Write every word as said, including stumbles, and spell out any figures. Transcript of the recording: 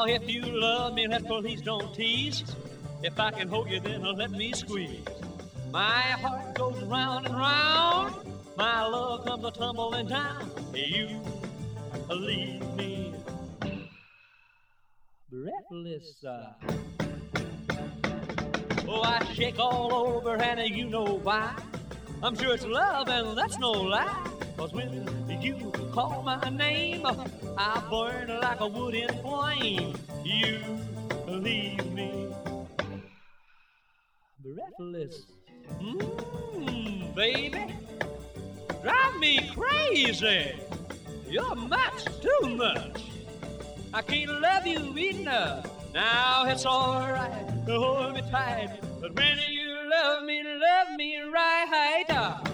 Now, if you love me, let's please don't tease. If I can hold you, then let me squeeze. My heart goes round and round. My love comes a tumbling down. You leave me breathless. Uh. Oh, I shake all over, and you know why. I'm sure it's love, and that's no lie. 'Cause when you call my name, I burn like a wood in flame. You leave me breathless. Mmm, baby, drive me crazy. You're much too much. I can't love you enough. Now it's alright to hold me tight, but when you love me, love me right.